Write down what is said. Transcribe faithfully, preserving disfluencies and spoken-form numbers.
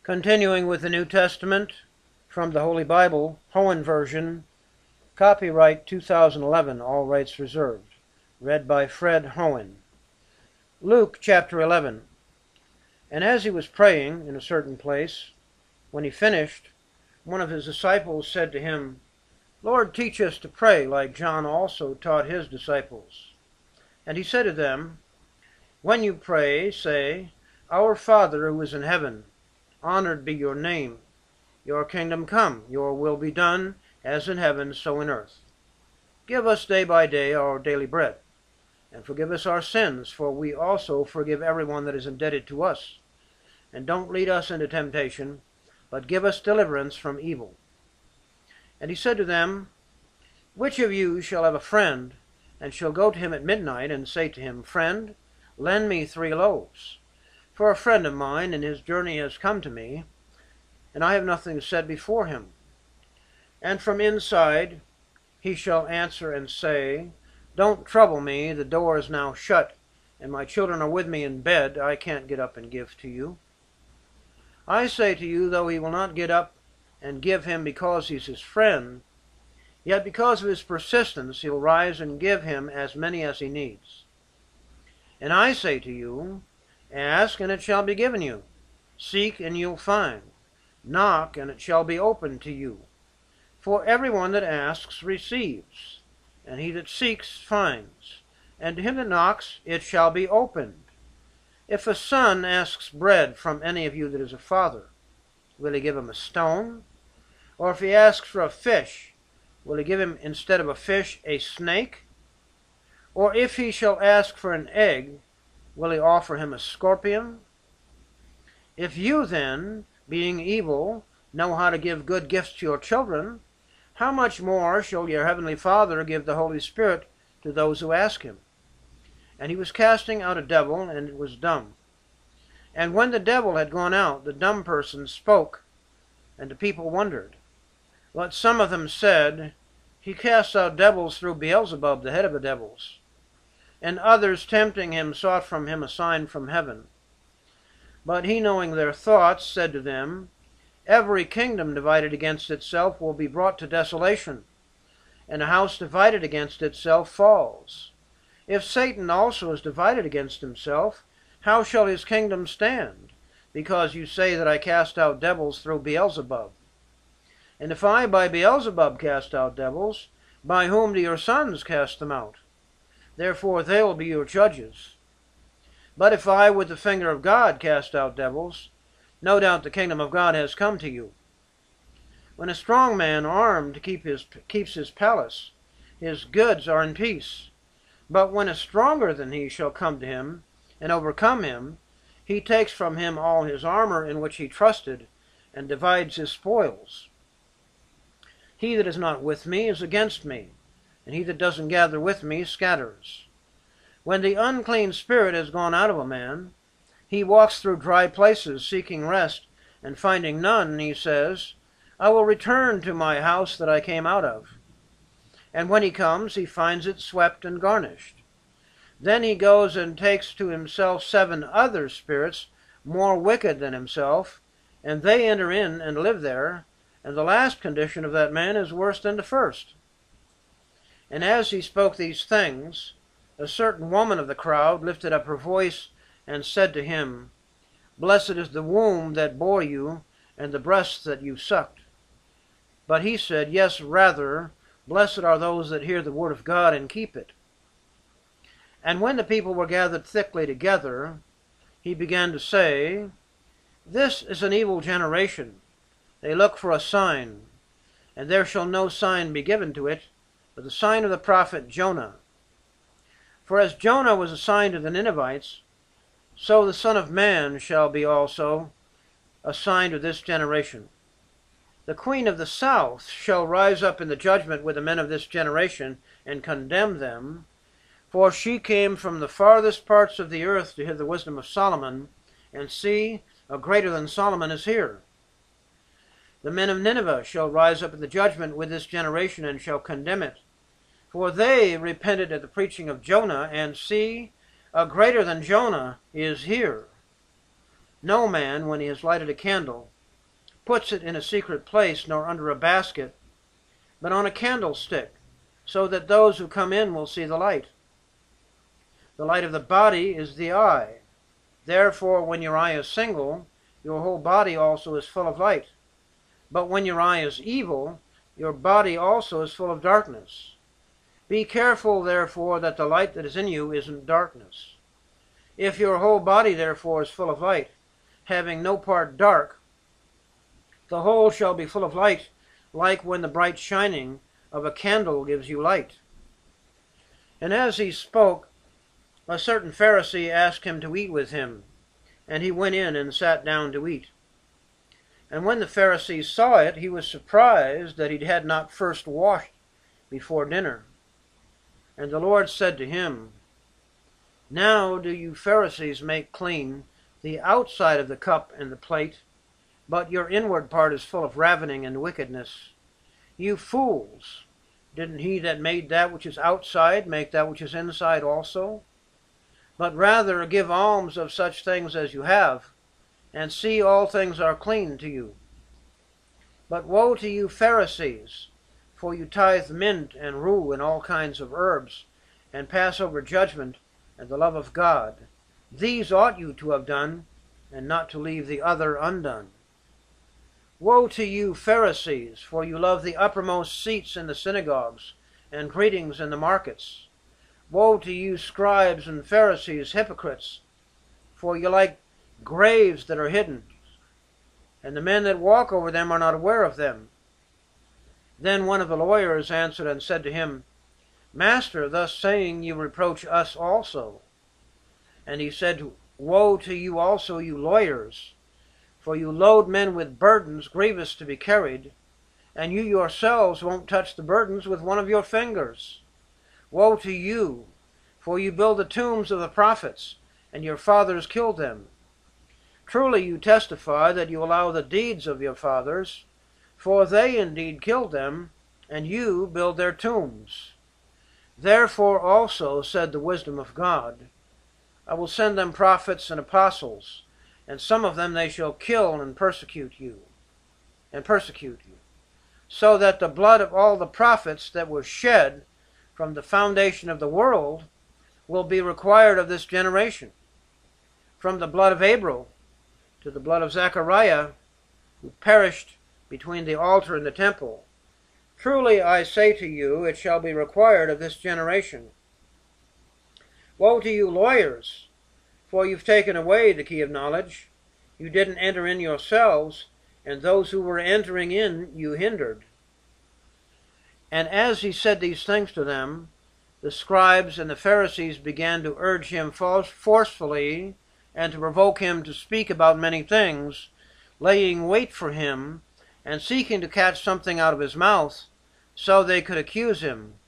Continuing with the New Testament from the Holy Bible, Hohen Version, copyright two thousand eleven, all rights reserved. Read by Fred Hohen. Luke chapter eleven. And as he was praying in a certain place, when he finished, one of his disciples said to him, Lord, teach us to pray, like John also taught his disciples. And he said to them, When you pray, say, Our Father who is in heaven, honored be your name. Your kingdom come, your will be done, as in heaven, so in earth. Give us day by day our daily bread, and forgive us our sins, for we also forgive everyone that is indebted to us. And don't lead us into temptation, but give us deliverance from evil. And he said to them, Which of you shall have a friend, and shall go to him at midnight, and say to him, Friend, lend me three loaves? For a friend of mine in his journey has come to me, and I have nothing to set before him. And from inside he shall answer and say, Don't trouble me, the door is now shut, and my children are with me in bed, I can't get up and give to you. I say to you, though he will not get up and give him because he's his friend, yet because of his persistence he'll rise and give him as many as he needs. And I say to you, Ask, and it shall be given you. Seek, and you'll find. Knock, and it shall be opened to you. For everyone that asks receives, and he that seeks finds, and to him that knocks it shall be opened. If a son asks bread from any of you that is a father, will he give him a stone? Or if he asks for a fish, will he give him instead of a fish a snake? Or if he shall ask for an egg, will he offer him a scorpion? If you then, being evil, know how to give good gifts to your children, how much more shall your heavenly Father give the Holy Spirit to those who ask him? And he was casting out a devil, and it was dumb. And when the devil had gone out, the dumb person spoke, and the people wondered. But some of them said, He casts out devils through Beelzebub, the head of the devils. And others, tempting him, sought from him a sign from heaven. But he, knowing their thoughts, said to them, Every kingdom divided against itself will be brought to desolation, and a house divided against itself falls. If Satan also is divided against himself, how shall his kingdom stand? Because you say that I cast out devils through Beelzebub. And if I by Beelzebub cast out devils, by whom do your sons cast them out? Therefore they will be your judges. But if I with the finger of God cast out devils, no doubt the kingdom of God has come to you. When a strong man armed keep his, keeps his palace, his goods are in peace. But when a stronger than he shall come to him, and overcome him, he takes from him all his armor in which he trusted, and divides his spoils. He that is not with me is against me, and he that doesn't gather with me scatters. When the unclean spirit has gone out of a man, he walks through dry places seeking rest, and finding none, he says, I will return to my house that I came out of. And when he comes, he finds it swept and garnished. Then he goes and takes to himself seven other spirits more wicked than himself, and they enter in and live there, and the last condition of that man is worse than the first. And as he spoke these things, a certain woman of the crowd lifted up her voice and said to him, Blessed is the womb that bore you, and the breasts that you sucked. But he said, Yes, rather, blessed are those that hear the word of God and keep it. And when the people were gathered thickly together, he began to say, This is an evil generation. They look for a sign, and there shall no sign be given to it, but the sign of the prophet Jonah. For as Jonah was a sign to the Ninevites, so the Son of Man shall be also a sign to this generation. The queen of the south shall rise up in the judgment with the men of this generation, and condemn them, for she came from the farthest parts of the earth to hear the wisdom of Solomon, and see, a greater than Solomon is here. The men of Nineveh shall rise up in the judgment with this generation, and shall condemn it. For they repented at the preaching of Jonah, and see, a greater than Jonah is here. No man, when he has lighted a candle, puts it in a secret place, nor under a basket, but on a candlestick, so that those who come in will see the light. The light of the body is the eye. Therefore, when your eye is single, your whole body also is full of light. But when your eye is evil, your body also is full of darkness. Be careful, therefore, that the light that is in you isn't darkness. If your whole body, therefore, is full of light, having no part dark, the whole shall be full of light, like when the bright shining of a candle gives you light. And as he spoke, a certain Pharisee asked him to eat with him, and he went in and sat down to eat. And when the Pharisee saw it, he was surprised that he had not first washed before dinner. And the Lord said to him, Now do you Pharisees make clean the outside of the cup and the plate, but your inward part is full of ravening and wickedness. You fools! Didn't he that made that which is outside make that which is inside also? But rather give alms of such things as you have, and see all things are clean to you. But woe to you Pharisees, for you tithe mint and rue and all kinds of herbs, and pass over judgment and the love of God. These ought you to have done, and not to leave the other undone. Woe to you Pharisees, for you love the uppermost seats in the synagogues, and greetings in the markets. Woe to you scribes and Pharisees, hypocrites, for you like graves that are hidden, and the men that walk over them are not aware of them. Then one of the lawyers answered and said to him, Master, thus saying you reproach us also. And he said, Woe to you also, you lawyers, for you load men with burdens grievous to be carried, and you yourselves won't touch the burdens with one of your fingers. Woe to you, for you build the tombs of the prophets, and your fathers killed them. Truly you testify that you allow the deeds of your fathers, for they indeed killed them, and you build their tombs. Therefore also said the wisdom of God, I will send them prophets and apostles, and some of them they shall kill and persecute you, and persecute you, so that the blood of all the prophets that was shed from the foundation of the world will be required of this generation, from the blood of Abel to the blood of Zechariah, who perished between the altar and the temple. Truly I say to you, it shall be required of this generation. Woe to you lawyers, for you've taken away the key of knowledge. You didn't enter in yourselves, and those who were entering in you hindered. And as he said these things to them, the scribes and the Pharisees began to urge him forcefully and to provoke him to speak about many things, laying wait for him and seeking to catch something out of his mouth, so they could accuse him.